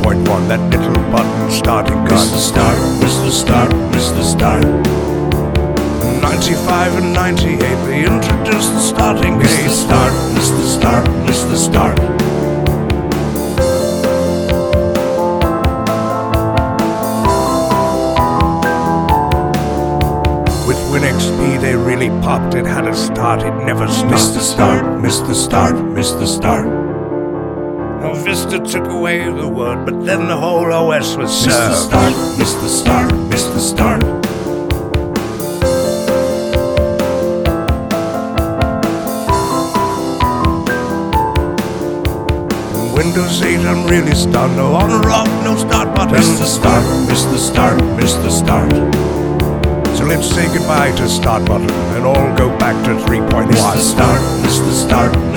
3.1, that little button starting gun. Mr. Start, Mr. Start, Mr. Start. 95 and 98, they introduced the starting Mr. gate. Start, Mr. Start, Mr. Start. With WinXP they really popped, it had a start, it never stopped. Mr. Start, Mr. Start, Mr. Start. Now Vista took away the word, but then the whole OS was Mr. served. Start, Mr. Start, Mr. Start. Windows 8 I'm really stunned, no on or off, no start button. Mr. Start, Mr. Start, Mr. Start. So let's say goodbye to start button and all go back to 3.1. Mr. Start, Mr. Start,